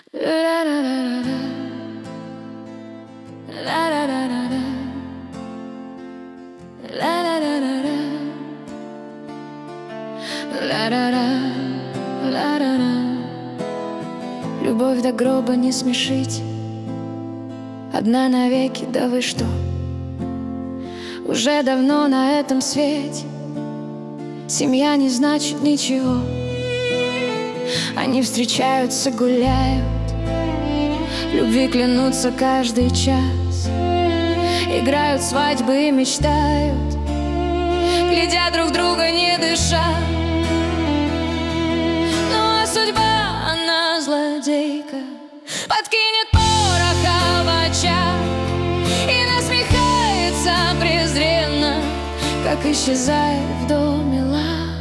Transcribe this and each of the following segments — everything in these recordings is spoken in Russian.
Любовь до гроба не смешите, одна навеки, да вы что? Уже давно на этом свете семья не значит ничего. Они встречаются, гуляют, любви клянутся каждый час, играют свадьбы и мечтают, глядя друг друга не дыша. Ну а судьба, она злодейка, подкинет пороха в очах и насмехается презренно, как исчезает в доме ла.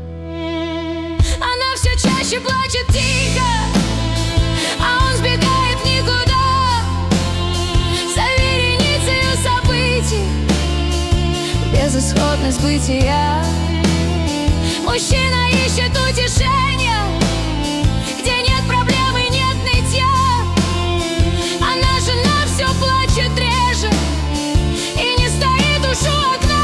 Она все чаще плачет тихо, а он сбегает в никуда, за вереницею событий, безысходность бытия. Мужчина ищет утешения, где нет проблем и нет нытья. Она, жена, все плачет реже и не стоит уж у окна.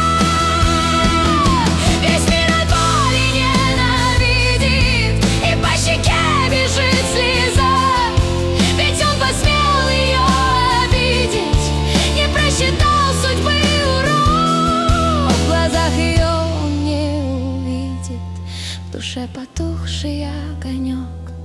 Весь мир от боли ненавидит, и по щеке бежит слеза, ведь он посмел ее обидеть, не просчитал судьбы урок. В глазах ее он не увидит, в душе потухший огонек.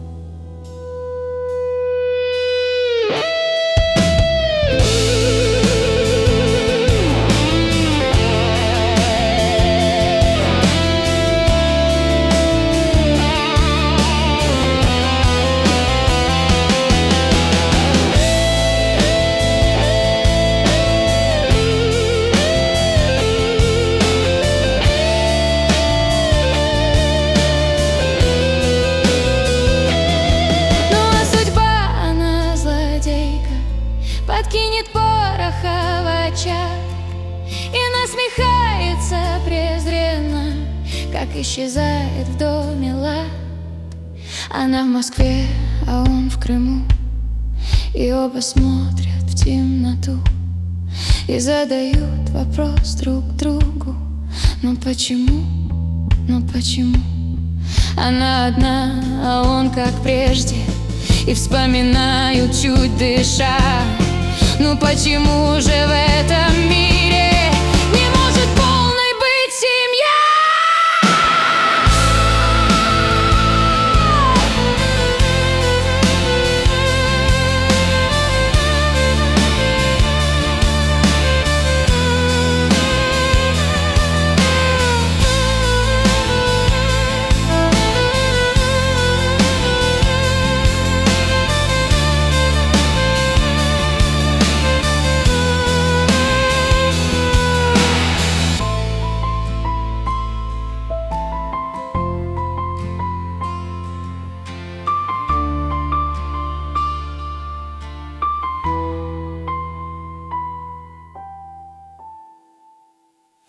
Подкинет пороха в очаг и насмехается презренно, как исчезает в доме лад. Она в Москве, а он в Крыму, и оба смотрят в темноту и задают вопрос друг другу: ну почему, ну почему? Она одна, а он как прежде, и вспоминают, чуть дыша: ну почему же в этом мире